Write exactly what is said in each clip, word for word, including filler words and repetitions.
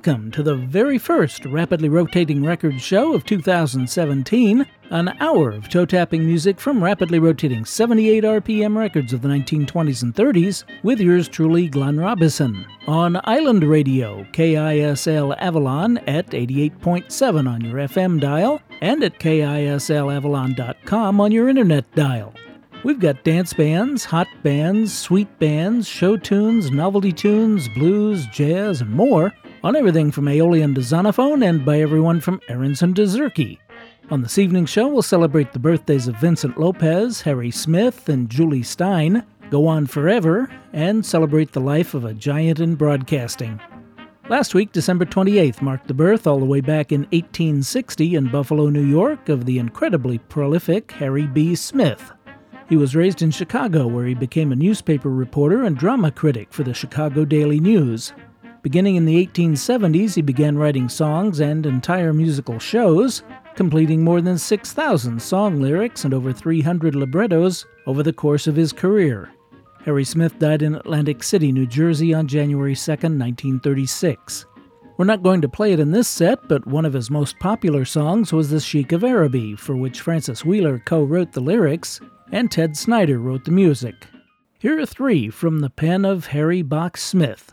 welcome to the very first Rapidly Rotating Records show of two thousand seventeen, an hour of toe-tapping music from rapidly rotating seventy-eight R P M records of the nineteen twenties and thirties, with yours truly, Glenn Robison, on Island Radio, K I S L Avalon at eighty-eight point seven on your F M dial, and at K I S L avalon dot com on your internet dial. We've got dance bands, hot bands, sweet bands, show tunes, novelty tunes, blues, jazz, and more on everything from Aeolian to Zonophone and by everyone from Aronson to Zerke. On this evening's show, we'll celebrate the birthdays of Vincent Lopez, Harry Smith, and Julie Stein, Go On Forever, and celebrate the life of a giant in broadcasting. Last week, December twenty-eighth, marked the birth all the way back in eighteen sixty in Buffalo, New York, of the incredibly prolific Harry B. Smith. He was raised in Chicago, where he became a newspaper reporter and drama critic for the Chicago Daily News. Beginning in the eighteen seventies, he began writing songs and entire musical shows, completing more than six thousand song lyrics and over three hundred librettos over the course of his career. Harry Smith died in Atlantic City, New Jersey on January second, nineteen thirty-six. We're not going to play it in this set, but one of his most popular songs was The Sheik of Araby, for which Francis Wheeler co-wrote the lyrics, and Ted Snyder wrote the music. Here are three from the pen of Harry Box Smith.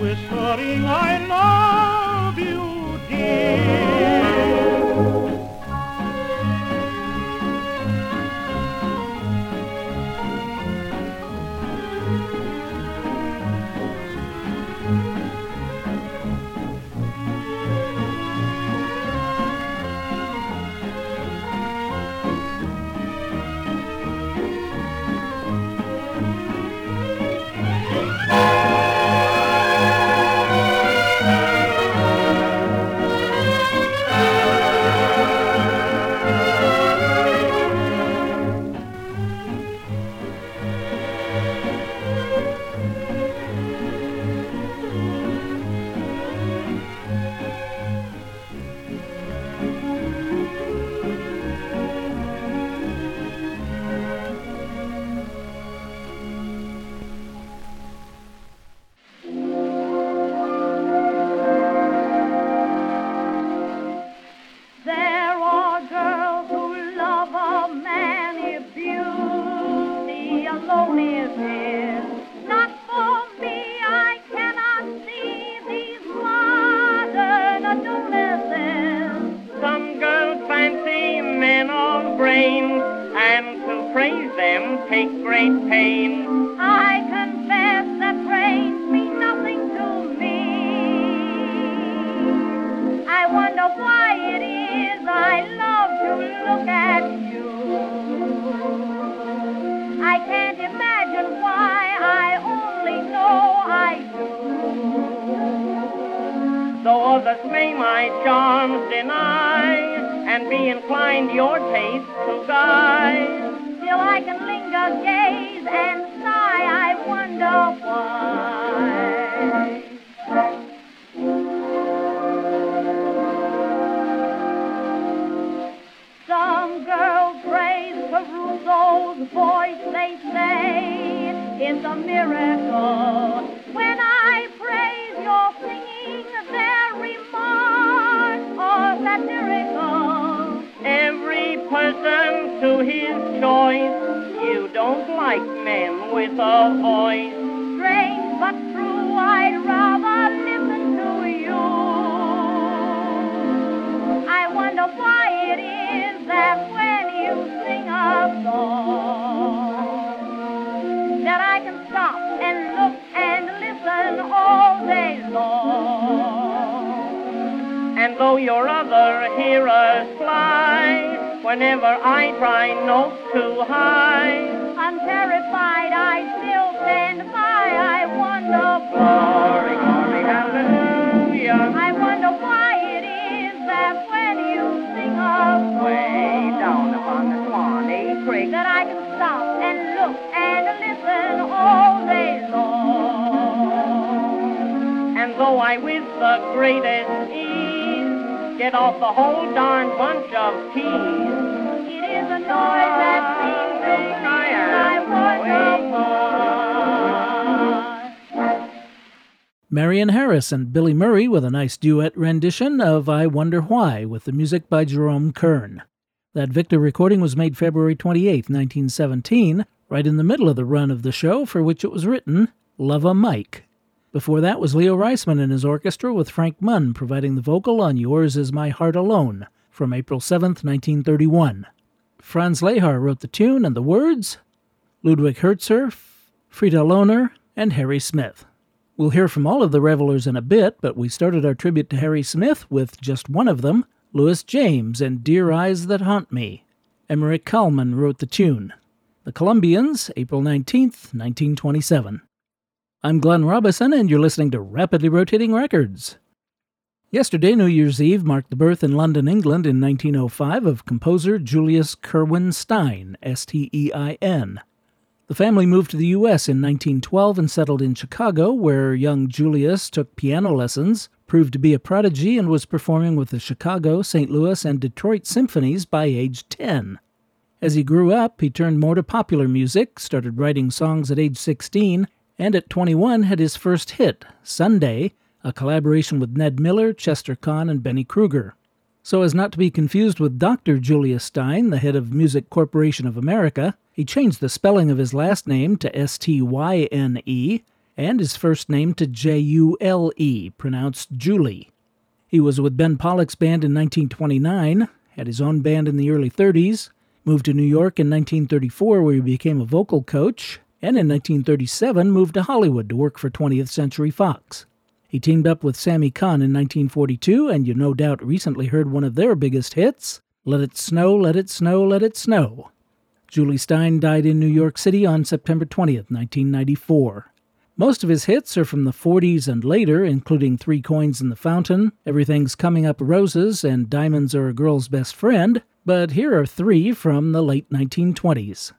whispering, I love you, dear. Marion Harris and Billy Murray with a nice duet rendition of I Wonder Why with the music by Jerome Kern. That Victor recording was made February twenty-eighth, nineteen seventeen, right in the middle of the run of the show for which it was written, Love-a Mike. Before that was Leo Reisman and his orchestra with Frank Munn providing the vocal on Yours Is My Heart Alone from April seventh, nineteen thirty-one. Franz Lehar wrote the tune and the words, Ludwig Herzer, Frida Lohner, and Harry Smith. We'll hear from all of the revelers in a bit, but we started our tribute to Harry Smith with just one of them, Louis James and Dear Eyes That Haunt Me. Emmerich Kallman wrote the tune. The Columbians, April nineteenth, nineteen twenty-seven. I'm Glenn Robison, and you're listening to Rapidly Rotating Records. Yesterday, New Year's Eve, marked the birth in London, England in nineteen oh five of composer Julius Kerwin Stein, S T E I N. The family moved to the U S in nineteen twelve and settled in Chicago, where young Julius took piano lessons, proved to be a prodigy, and was performing with the Chicago, Saint Louis, and Detroit symphonies by age ten. As he grew up, he turned more to popular music, started writing songs at age sixteen, and at twenty-one had his first hit, Sunday, a collaboration with Ned Miller, Chester Kahn, and Benny Kruger. So as not to be confused with Doctor Julius Stein, the head of Music Corporation of America, he changed the spelling of his last name to S T Y N E, and his first name to J U L E, pronounced Julie. He was with Ben Pollock's band in nineteen twenty-nine, had his own band in the early thirties, moved to New York in nineteen thirty-four where he became a vocal coach, and in nineteen thirty-seven moved to Hollywood to work for twentieth Century Fox. He teamed up with Sammy Cahn in nineteen forty-two, and you no doubt recently heard one of their biggest hits, Let It Snow, Let It Snow, Let It Snow. Julie Stein died in New York City on September twentieth, nineteen ninety-four. Most of his hits are from the forties and later, including Three Coins in the Fountain, Everything's Coming Up Roses, and Diamonds Are a Girl's Best Friend, but here are three from the late nineteen twenties.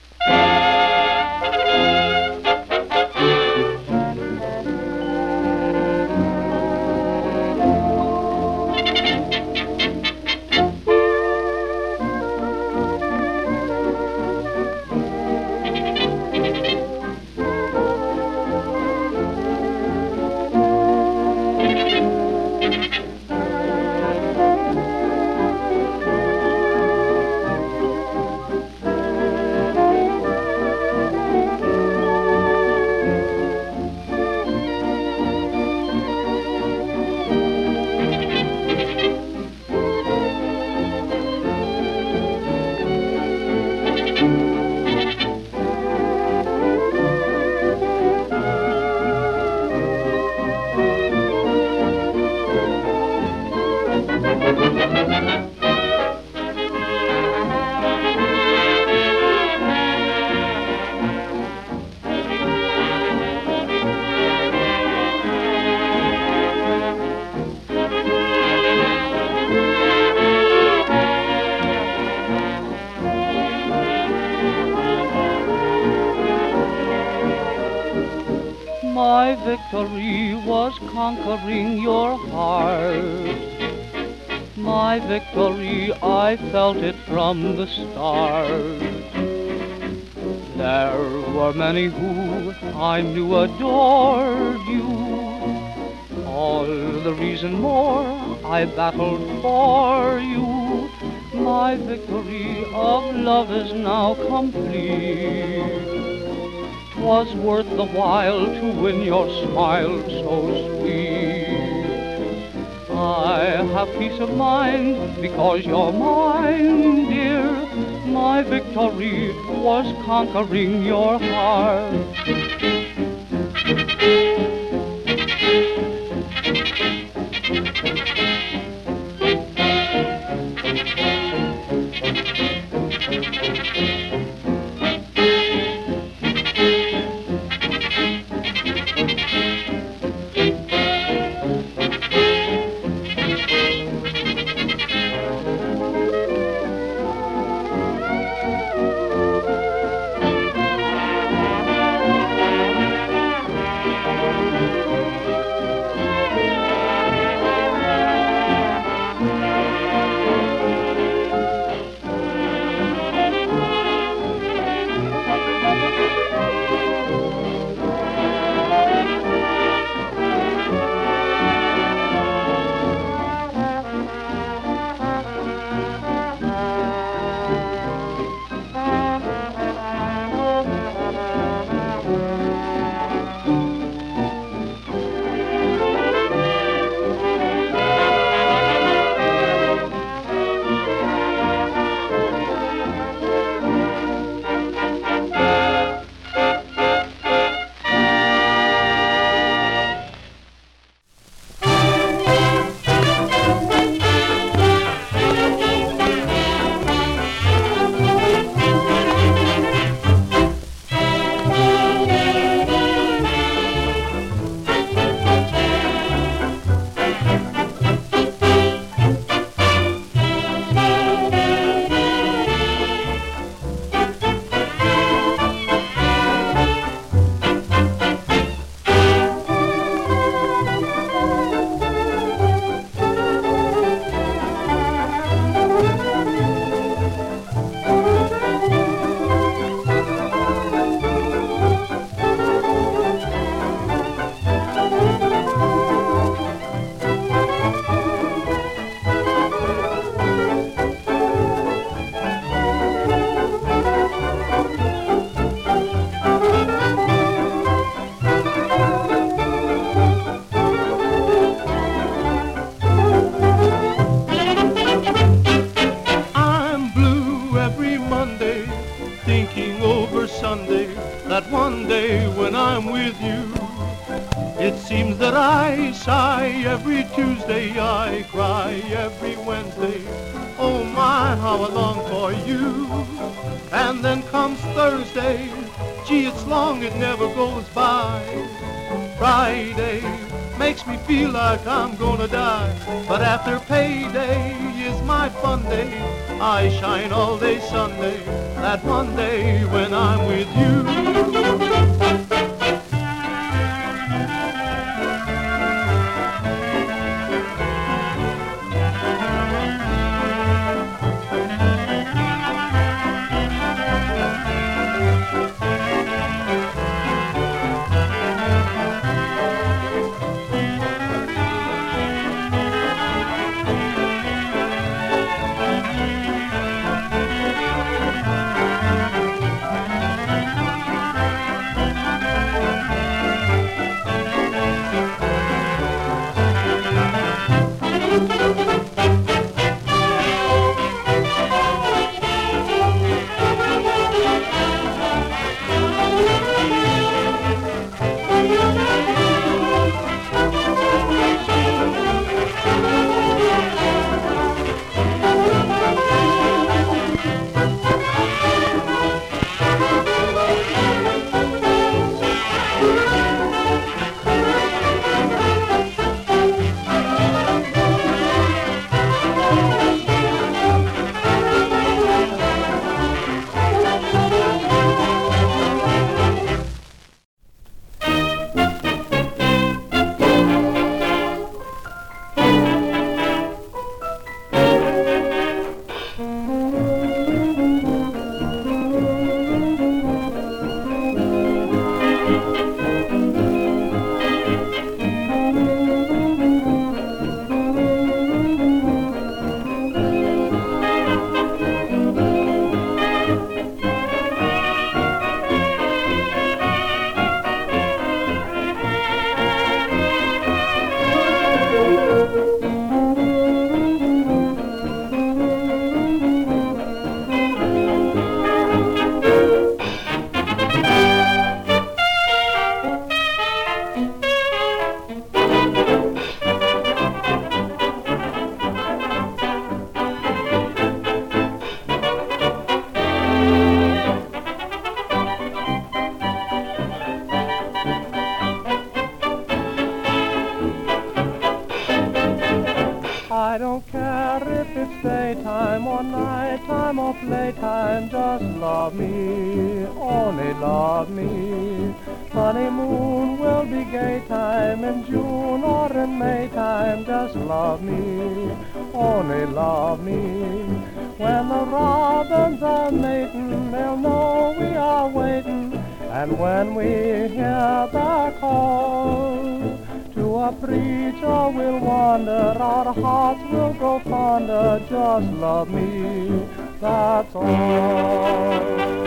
My victory was conquering your heart. My victory, I felt it from the start. There were many who I knew adored you. All the reason more I battled for you. My victory of love is now complete. 'Twas worth the while to win your smile so sweet. I have peace of mind because you're mine, dear. My victory was conquering your heart. me sigh. Every Tuesday I cry. Every Wednesday, oh my, how I long for you. And then comes Thursday. Gee, it's long, it never goes by. Friday makes me feel like I'm gonna die. But after payday is my fun day. I shine all day Sunday, that Monday when I'm with you. I don't care if it's daytime or nighttime or playtime, just love me, only love me. Honeymoon will be gay time in June or in Maytime, just love me, only love me. When the robins are mating, they'll know we are waiting, and when we hear the call, to a preacher we'll wander, our hearts will grow fonder, just love me, that's all.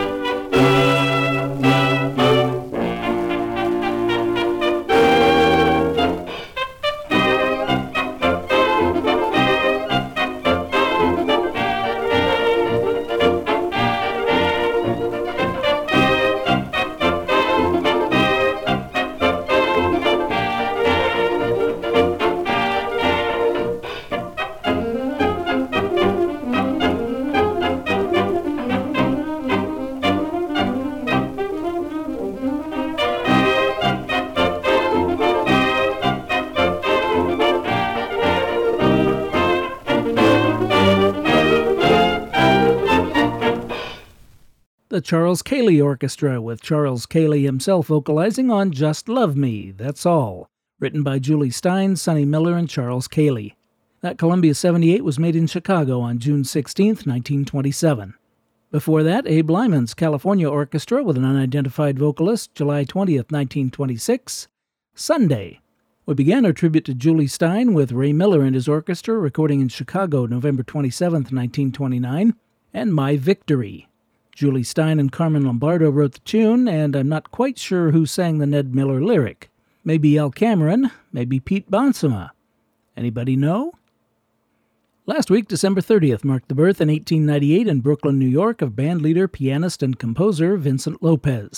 The Charles Caley Orchestra, with Charles Caley himself vocalizing on Just Love Me, That's All, written by Julie Stein, Sonny Miller, and Charles Caley. That Columbia seventy-eight was made in Chicago on June sixteenth, nineteen twenty-seven. Before that, Abe Lyman's California Orchestra with an unidentified vocalist, July twentieth, nineteen twenty-six, Sunday. We began our tribute to Julie Stein with Ray Miller and his orchestra recording in Chicago, November twenty-seventh, nineteen twenty-nine, and My Victory. Julie Stein and Carmen Lombardo wrote the tune, and I'm not quite sure who sang the Ned Miller lyric. Maybe Al Cameron, maybe Pete Bonsema. Anybody know? Last week, December thirtieth, marked the birth in eighteen ninety-eight in Brooklyn, New York, of bandleader, pianist, and composer Vincent Lopez.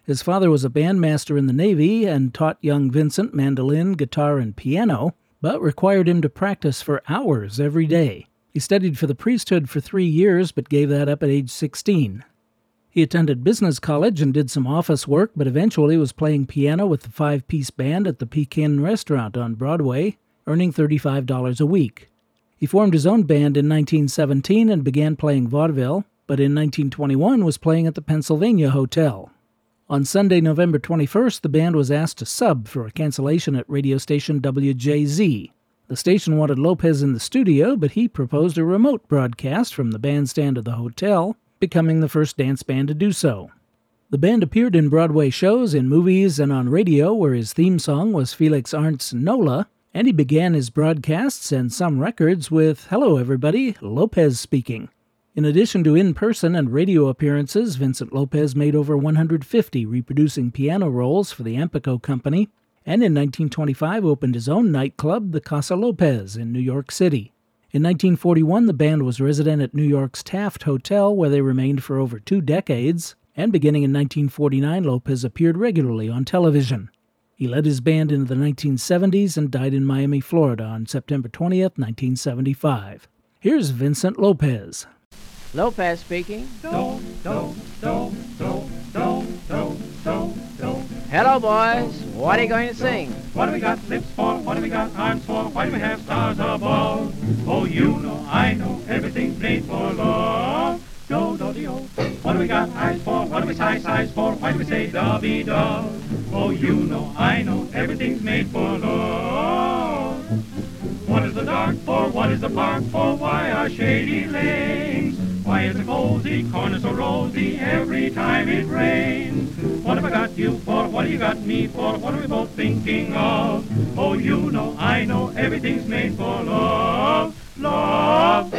His father was a bandmaster in the Navy and taught young Vincent mandolin, guitar, and piano, but required him to practice for hours every day. He studied for the priesthood for three years, but gave that up at age sixteen. He attended business college and did some office work, but eventually was playing piano with the five-piece band at the Pekin Restaurant on Broadway, earning thirty-five dollars a week. He formed his own band in nineteen seventeen and began playing vaudeville, but in nineteen twenty-one was playing at the Pennsylvania Hotel. On Sunday, November twenty-first, the band was asked to sub for a cancellation at radio station W J Z. The station wanted Lopez in the studio, but he proposed a remote broadcast from the bandstand of the hotel, becoming the first dance band to do so. The band appeared in Broadway shows, in movies, and on radio, where his theme song was Felix Arndt's Nola, and he began his broadcasts and some records with "Hello Everybody, Lopez Speaking." In addition to in-person and radio appearances, Vincent Lopez made over one hundred fifty reproducing piano rolls for the Ampco Company, and in nineteen twenty-five opened his own nightclub, the Casa Lopez, in New York City. In nineteen forty-one, the band was resident at New York's Taft Hotel, where they remained for over two decades, and beginning in nineteen forty-nine, Lopez appeared regularly on television. He led his band into the nineteen seventies and died in Miami, Florida on September twentieth, nineteen seventy-five. Here's Vincent Lopez. Lopez speaking. Do, do, do, do, do, do, do, do. Hello, boys. What are you going to sing? What do we got lips for? What do we got arms for? Why do we have stars above? Oh, you know, I know, everything's made for love. Do, do, do. What do we got eyes for? What do we sigh sighs for? Why do we say dovey-dove? Oh, you know, I know, everything's made for love. What is the dark for? What is the park for? Why are shady lanes? Why is the cozy corner so rosy every time it rains? What have I got you for? What have you got me for? What are we both thinking of? Oh, you know, I know, everything's made for love, love.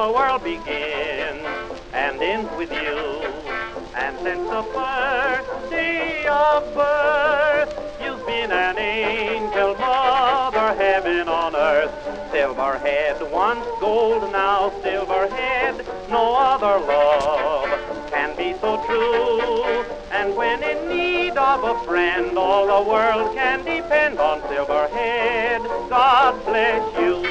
the world begins and ends with you. And since the first day of birth, you've been an angel, mother, heaven on earth. Silverhead, once gold, now silverhead, no other love can be so true. And when in need of a friend, all the world can depend on Silverhead. God bless you.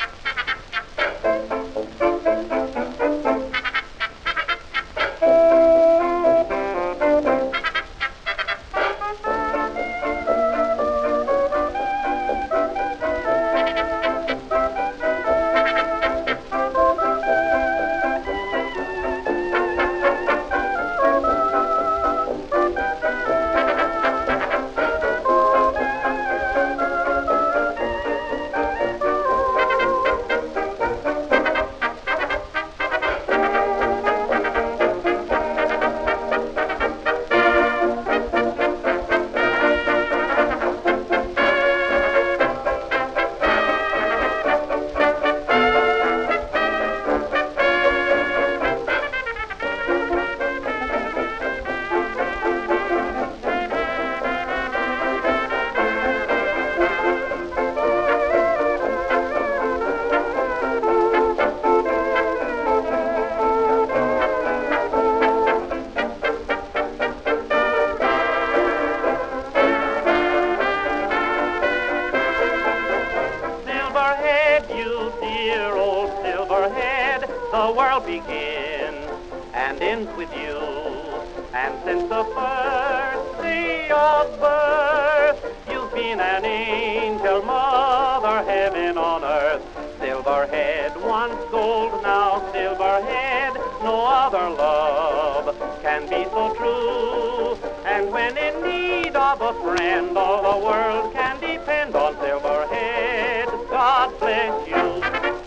The world begins and ends with you. And since the first day of birth, you've been an angel, mother, heaven on earth. Silverhead, once gold, now silverhead, no other love can be so true. And when in need of a friend, all the world can depend on Silverhead. God bless you.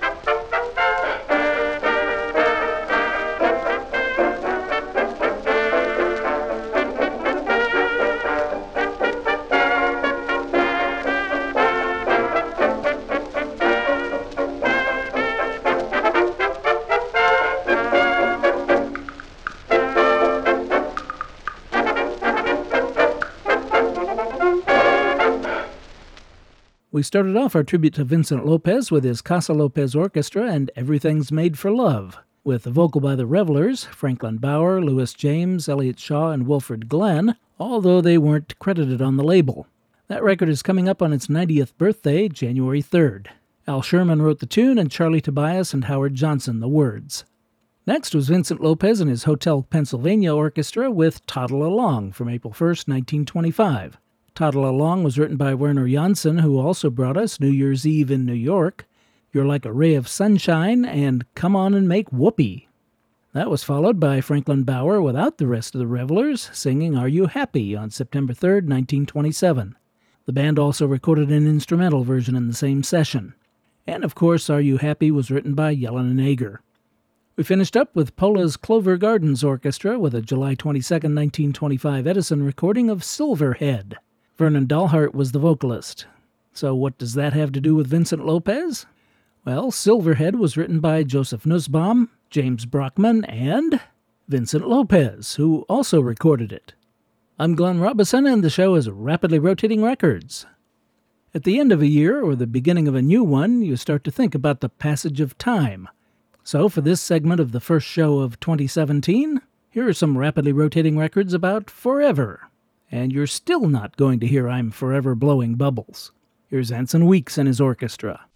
We started off our tribute to Vincent Lopez with his Casa Lopez Orchestra and Everything's Made for Love, with a vocal by the Revelers, Franklin Bauer, Louis James, Elliott Shaw, and Wilfred Glenn, although they weren't credited on the label. That record is coming up on its ninetieth birthday, January third. Al Sherman wrote the tune, and Charlie Tobias and Howard Johnson the words. Next was Vincent Lopez and his Hotel Pennsylvania Orchestra with Toddle Along from April first, nineteen twenty-five. Toddle Along was written by Werner Janssen, who also brought us New Year's Eve in New York, You're Like a Ray of Sunshine, and Come On and Make Whoopee. That was followed by Franklin Bauer without the rest of the Revelers, singing Are You Happy on September third, nineteen twenty-seven. The band also recorded an instrumental version in the same session. And of course, Are You Happy was written by Yelena Nager. We finished up with Pola's Clover Gardens Orchestra with a July twenty-second, nineteen twenty-five Edison recording of Silverhead. Vernon Dalhart was the vocalist. So what does that have to do with Vincent Lopez? Well, Silverhead was written by Joseph Nussbaum, James Brockman, and Vincent Lopez, who also recorded it. I'm Glenn Robison, and the show is Rapidly Rotating Records. At the end of a year, or the beginning of a new one, you start to think about the passage of time. So for this segment of the first show of twenty seventeen, here are some rapidly rotating records about forever. And you're still not going to hear I'm Forever Blowing Bubbles. Here's Anson Weeks and his orchestra.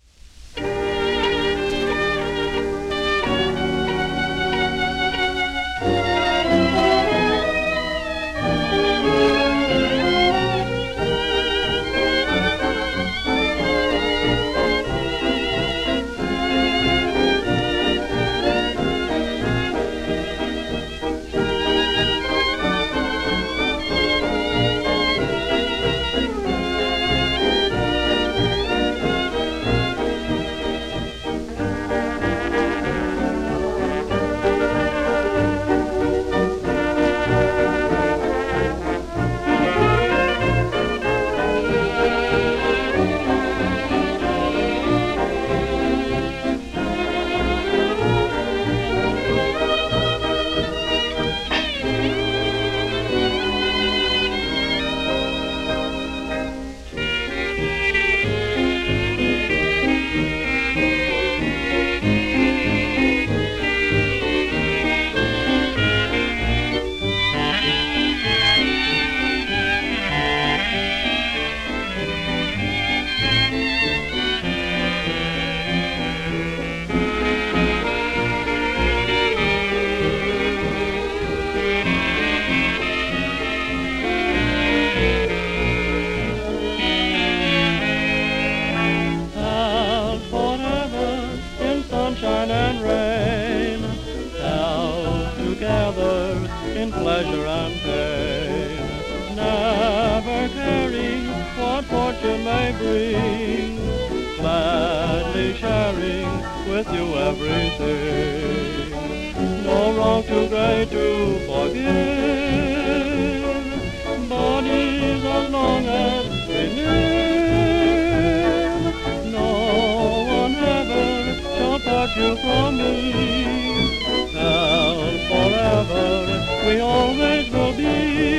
pleasure and pain, never caring what fortune may bring, gladly sharing with you everything. No wrong too great to forgive, bodies as long as we live. No one ever shall part you from me, else forever we always will be.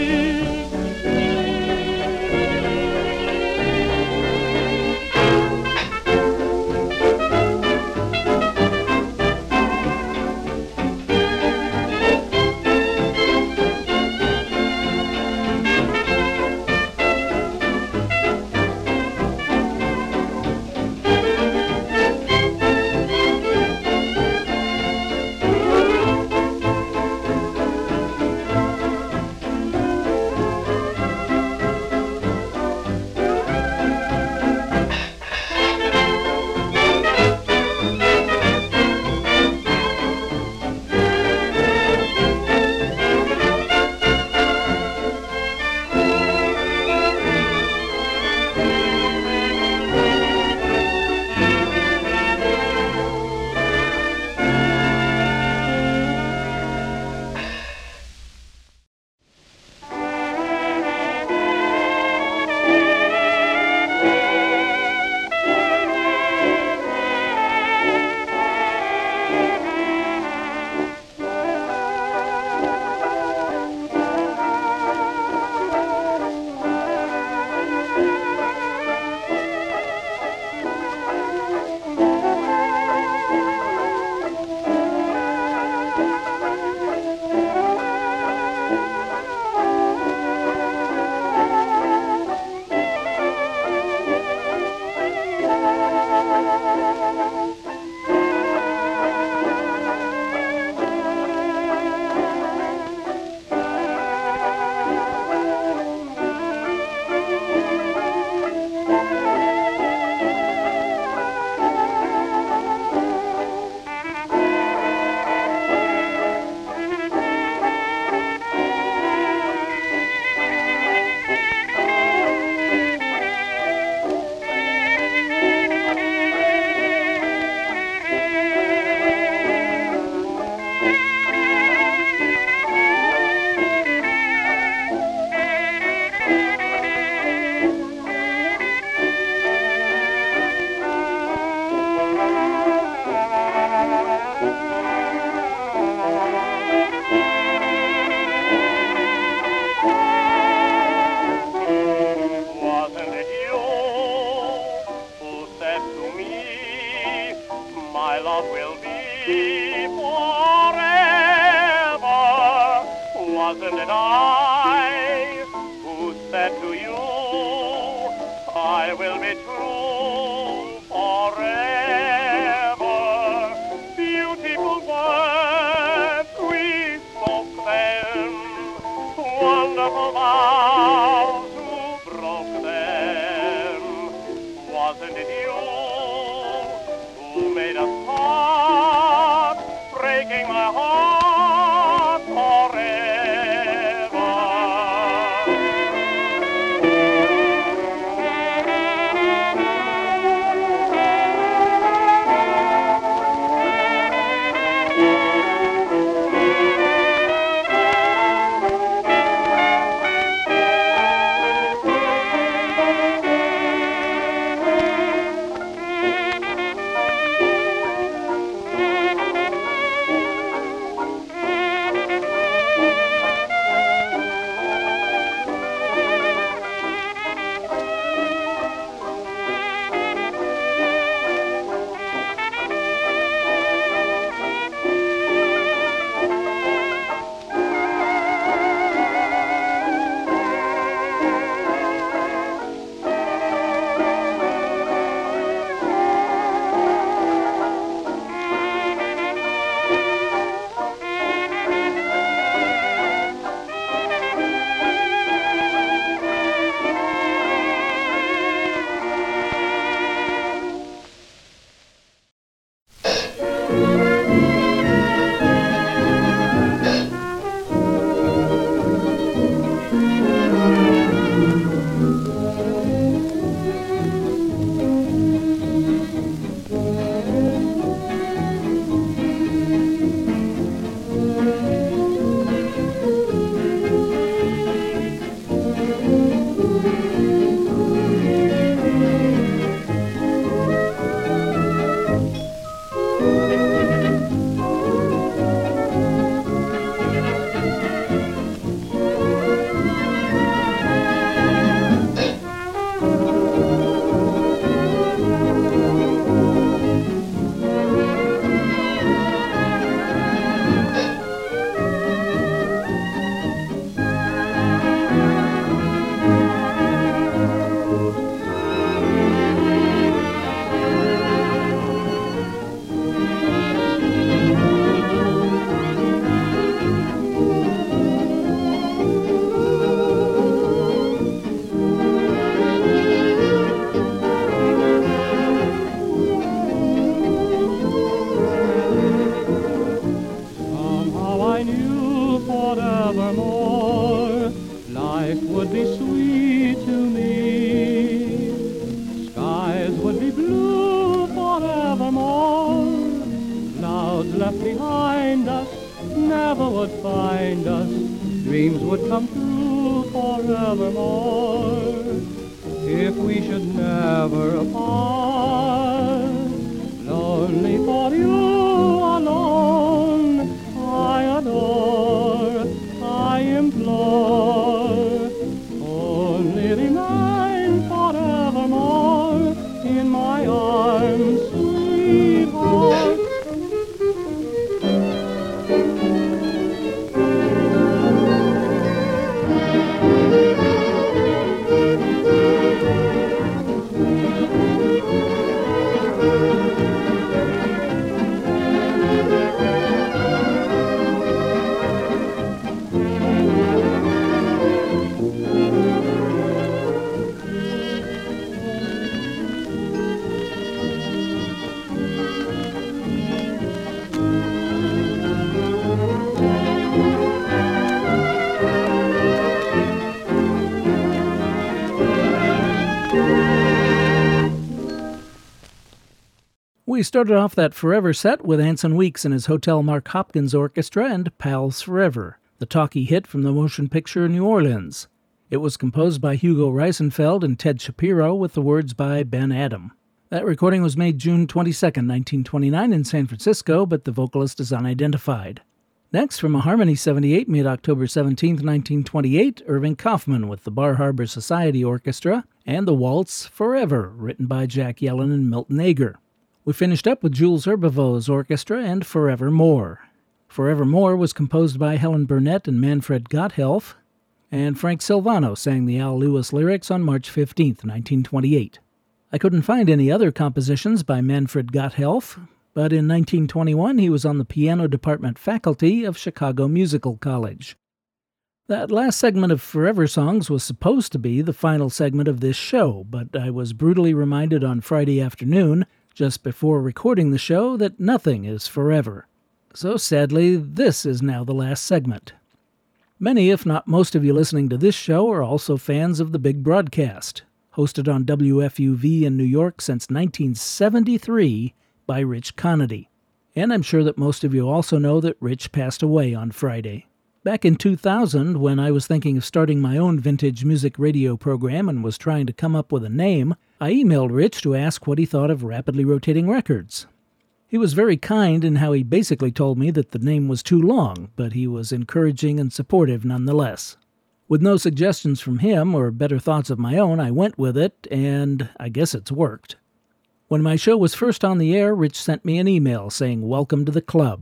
Wasn't it I who said to you, I will be true forever? Beautiful words we spoke then, wonderful vows who broke them. Wasn't it you who made us part, breaking my heart forever? never would find us, dreams would come true forevermore. If we should never part, lonely for you alone, I adore, I implore, only remain forevermore in my arms, sweetheart. We started off that Forever set with Anson Weeks and his Hotel Mark Hopkins Orchestra and Pals Forever, the talkie hit from the motion picture New Orleans. It was composed by Hugo Reisenfeld and Ted Shapiro with the words by Ben Adam. That recording was made June twenty-second, nineteen twenty-nine in San Francisco, but the vocalist is unidentified. Next, from a Harmony seventy-eight made October seventeenth, nineteen twenty-eight, Irving Kaufman with the Bar Harbor Society Orchestra and the waltz Forever, written by Jack Yellen and Milton Ager. We finished up with Jules Herbevo's orchestra and Forevermore. Forevermore was composed by Helen Burnett and Manfred Gotthelf, and Frank Silvano sang the Al Lewis lyrics on March fifteenth, nineteen twenty-eight. I couldn't find any other compositions by Manfred Gotthelf, but in nineteen twenty-one he was on the piano department faculty of Chicago Musical College. That last segment of Forever Songs was supposed to be the final segment of this show, but I was brutally reminded on Friday afternoon, just before recording the show, that nothing is forever. So sadly, this is now the last segment. Many, if not most of you listening to this show are also fans of The Big Broadcast, hosted on W F U V in New York since nineteen seventy-three by Rich Conady. And I'm sure that most of you also know that Rich passed away on Friday. Back in two thousand, when I was thinking of starting my own vintage music radio program and was trying to come up with a name, I emailed Rich to ask what he thought of Rapidly Rotating Records. He was very kind in how he basically told me that the name was too long, but he was encouraging and supportive nonetheless. With no suggestions from him or better thoughts of my own, I went with it, and I guess it's worked. When my show was first on the air, Rich sent me an email saying, "Welcome to the club."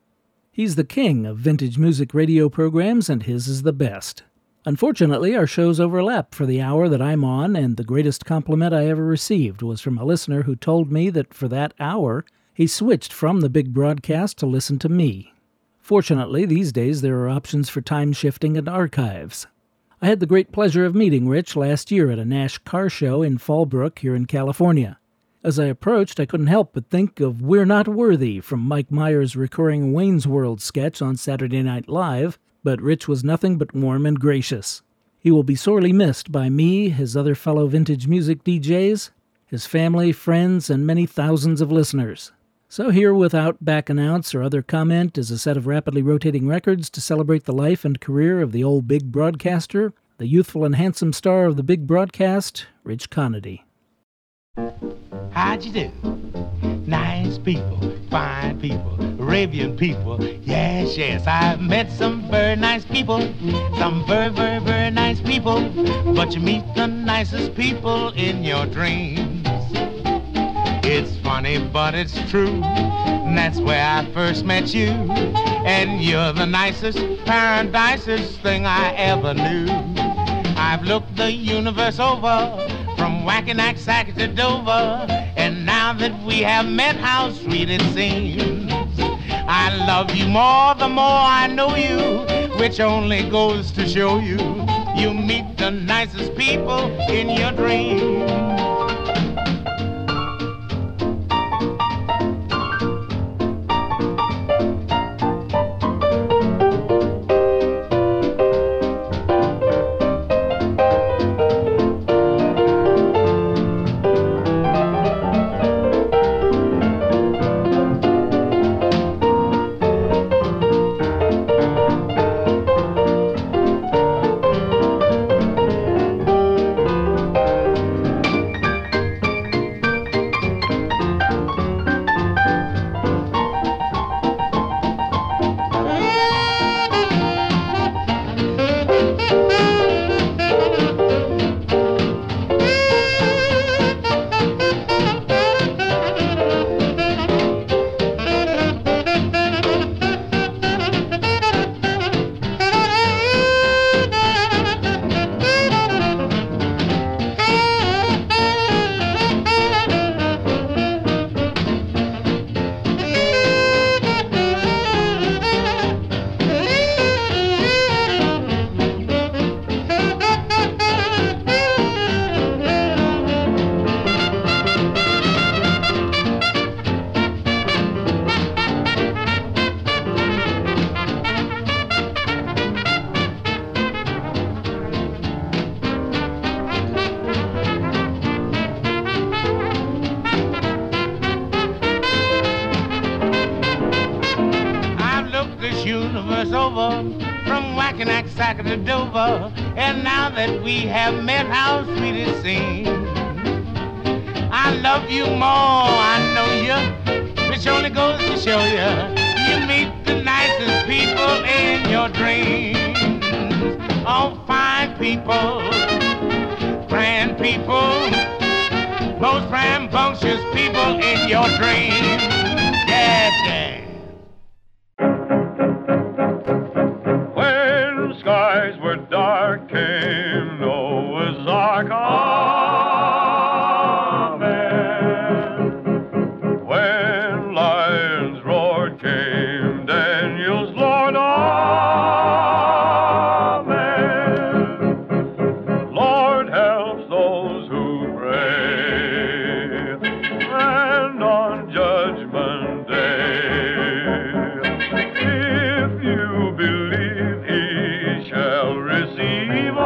He's the king of vintage music radio programs, and his is the best. Unfortunately, our shows overlap for the hour that I'm on, and the greatest compliment I ever received was from a listener who told me that for that hour, he switched from the Big Broadcast to listen to me. Fortunately, these days there are options for time shifting and archives. I had the great pleasure of meeting Rich last year at a Nash car show in Fallbrook here in California. As I approached, I couldn't help but think of We're Not Worthy from Mike Myers' recurring Wayne's World sketch on Saturday Night Live, but Rich was nothing but warm and gracious. He will be sorely missed by me, his other fellow vintage music D Js, his family, friends, and many thousands of listeners. So here, without back announce or other comment, is a set of rapidly rotating records to celebrate the life and career of the old big broadcaster, the youthful and handsome star of the Big Broadcast, Rich Conady. How'd you do? Nice people, fine people, Arabian people. Yes, yes, I've met some very nice people, some very, very, very nice people. But you meet the nicest people in your dreams. It's funny, but it's true. And that's where I first met you. And you're the nicest, paradisest thing I ever knew. I've looked the universe over, from Wackanack, Sac to Dover, and now that we have met, how sweet it seems. I love you more the more I know you, which only goes to show you, you meet the nicest people in your dreams. universe over, from Wackanack, Sacker to Dover. And now that we have met, how sweet it seems. I love you more, I know you, which only goes to show you, you meet the nicest people in your dreams. Oh, fine people, grand people, most rambunctious people in your dreams. Yes, yes. When skies were dark, came Noah's Ark. Amen. When lions roared, came Daniel's Lord. Amen. Lord helps those who pray, and on Judgment Day, if you believe, he shall receive.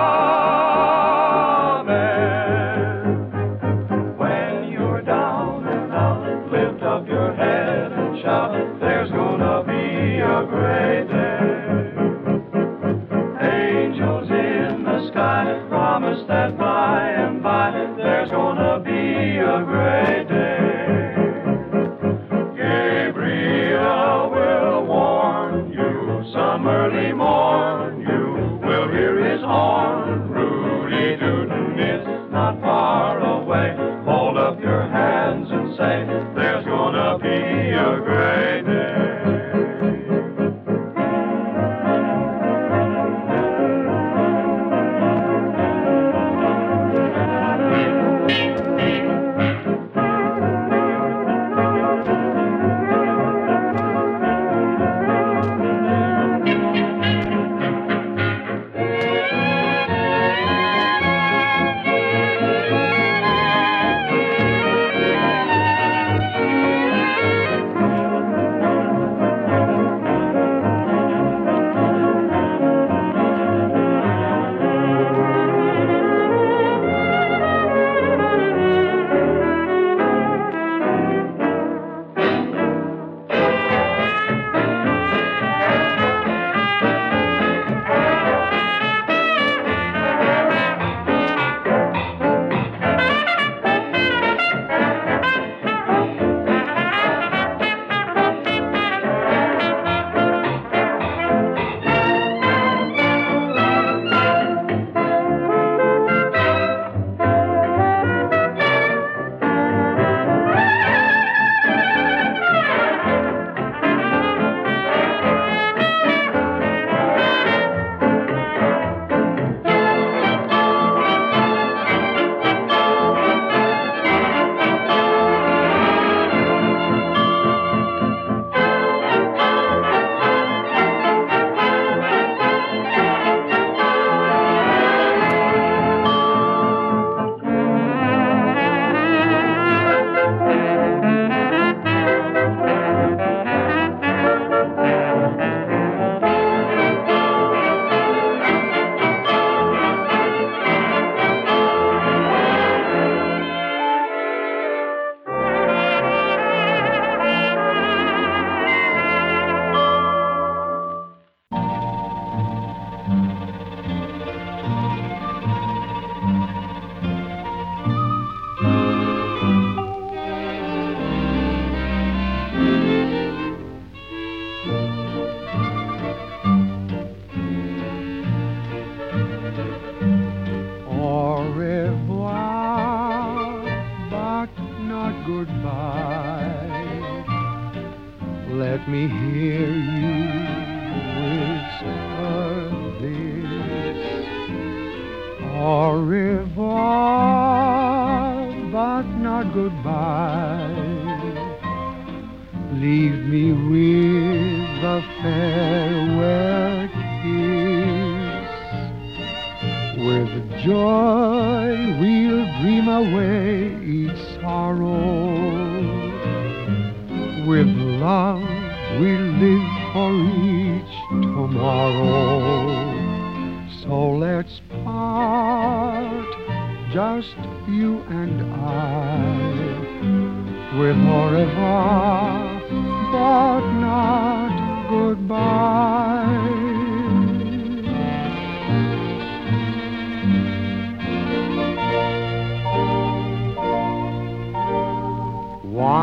Amen. When you're down and out, lift up your head and shout, there's gonna be a great day. Angels in the sky promise that by and by there's gonna be a great day. Gabriel will warn you some early morn. You will hear his horn. Rudy Tootin' is not far away. Hold up your hands and say, there's gonna be a great day. Let me hear you whisper this. Au revoir, but not goodbye. Leave me with a farewell kiss. With joy we'll dream away each sorrow. With love we'll live for each tomorrow. So let's part, just you and I, with au revoir, but not goodbye.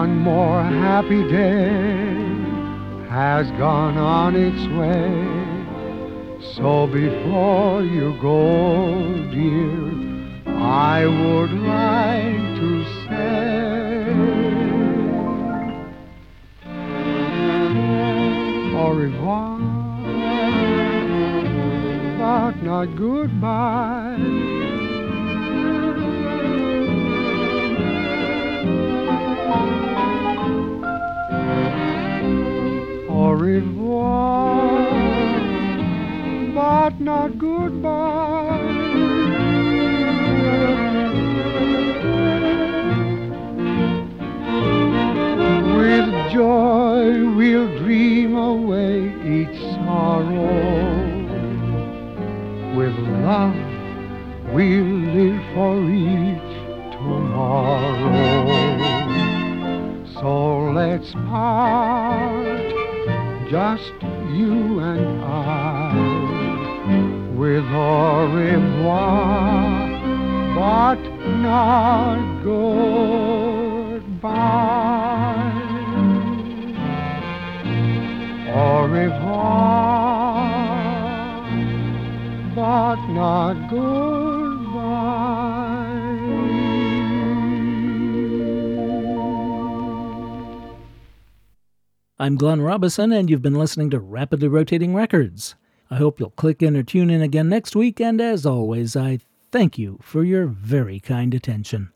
One more happy day has gone on its way. So before you go, dear, I would like to say au revoir, but not goodbye. Au revoir, but not goodbye. With joy we'll dream away each sorrow. With love we'll live for each tomorrow. So let's part, just you and I, with au revoir, but not goodbye. Au revoir, but not goodbye. I'm Glenn Robison, and you've been listening to Rapidly Rotating Records. I hope you'll click in or tune in again next week, and as always, I thank you for your very kind attention.